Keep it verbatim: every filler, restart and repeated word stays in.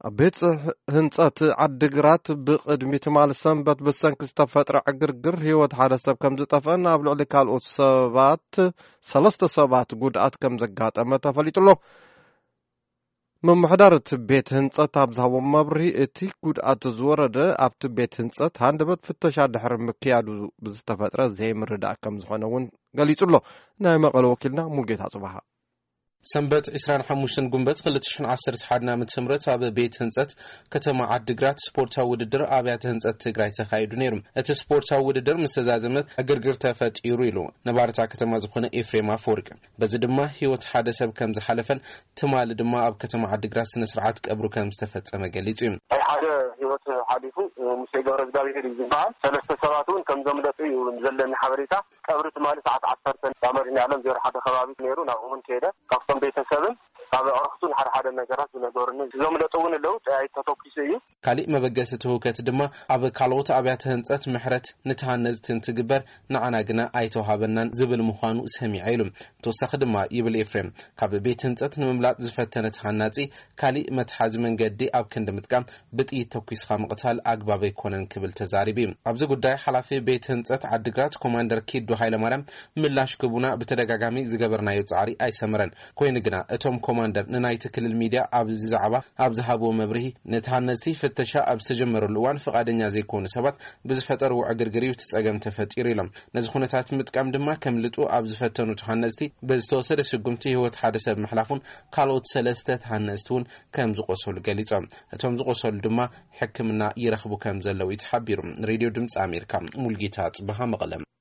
ቤት ህንጸት ዓድግራት ብቅድሚ ትማል ሰንበት ብሰንኪ ዝተፈጥረ ዕግርግር ህይወት ሓደ ሰብ ከም ዝጠፍአን ኣብ ልዕሊ ካልኦት ሰባት ሰለስተ ሰባት ጉድኣት ከም ዘጋጠመ ተፈሊጡሎ መምሕዳር እቲ ቤት ህንጸት ኣብ ዝሃቦም መብርሂ እቲ ጉድኣት ዝወረደ ኣብቲ ቤት ህንጸት ሃንደበት ፍተሻ ድሕሪ ምክያዱ ብዝተፈጥረ ዘይምርዳእ ከም ዝኾነ እውን ገሊጹሎ ናይ መቐለ ወኪልና ሙልጌታ ጽባሃ ሰንበት عشرين وخمسة ጉንበት ሁለት ሺህ ዓሰርተ ሓደ ዓመተ ምህረት ኣብ ቤት ህንጸት ከተማ ዓድግራት ስፖርታዊ ውድድር ኣብያተ ህንጸት ትግራይ ተኻይዱ ነይሩ። እቲ ስፖርታዊ ውድድር ምስ ተዛዘመ ዕግርግር ተፈጢሩ ኢሉ ነባርታ ከተማ ዝኾነ ኤፍሬም አፈወርቅ በዚ ድማ ህይወት ሓደ ሰብ ከም ዝሓለፈን ትማል ድማ ኣብ ከተማ ዓድግራት ስነ ስርዓት ቀብሩ ከም ዝተፈጸመ ገሊጹ እዩ። ሓደ ህይወት ሓሊፉ ሙሴ ገብረ እግዚአብሔር ይባል ሰለስተ ሰባቱን ከም ዘምለጡ እዩ ዘለኒ ሓበሬታ ቀብሩ ትማል ሰዓት ዓሰርተ ባመርኛ ዓለም ዜሮ ሓደ ከባቢ ነይሩ ናብኡን ከሄደ ካብቶም ቤተሰብን ኣብ ኣኽሱን ሓደ ሓደ ነገራት ዝነበሩን ዘምለጡውን ለው ጣይ ተተኩስ እዩ ካሊእ መበገሲ ትውከት ድማ ኣብ ካልኦት ኣብያተ ህንጸት ምሕረት ንተሃነጽትን ትግበር ንዓና ግና ኣይተዋሃበናን ዝብል ምዃኑ ሰሚዐ ኢሉ ተወሳኺ ድማ ይብል ኤፍሬም ካብ ቤት ህንጸት ንምምላጥ ዝፈተነ ተሃናጺ ካሊእ መትሓዚ መንገዲ ኣብ ክንዲ ምጥቃም ብጥይት ተኩስኻ ምቕታል ኣግባብ ኣይኮነን ክብል ተዛሪቡ ኣብዚ ጉዳይ ሓላፊ ቤት ህንጸት ዓድግራት ኮማንደር ኪዱ ሃይለማርያም ምላሽ ክቡና ብተደጋጋሚ ዝገበርናዮ ጻዕሪ ኣይሰምረን ኮይኑ ግና እቶም ኮማንደር ንናይቲ ክልል ሚድያ ኣብዚ ዛዕባ ኣብ ዝሃቦ መብርሂ ነተሃነጽቲ ፍተሻ ኣብ ዝተጀመረሉ እዋን ፈቃደኛ ዘይኮኑ ሰባት ብዝፈጠርዎ ዕግርግር ተጸገም ተፈጢሩ ኢሎም ነዚ ኩነታት ምጥቃም ድማ ከም ልጡ ኣብ ዝፈተኑ ተሃነጽቲ ብዝተወሰደ ስጉምቲ ህይወት ሓደ ሰብ መሕላፉን ካልኦት ሰለስተ ተሃነጽቲ እውን ከም ዝቆሰሉ ገሊጾም እቶም ዝቆሰሉ ድማ ሕክምና ይረኽቡ ከም ዘለው ይተሓቢሩ ሬድዮ ድምጽ ኣሜሪካ ሙልጌታ ጽባሃ መቐለም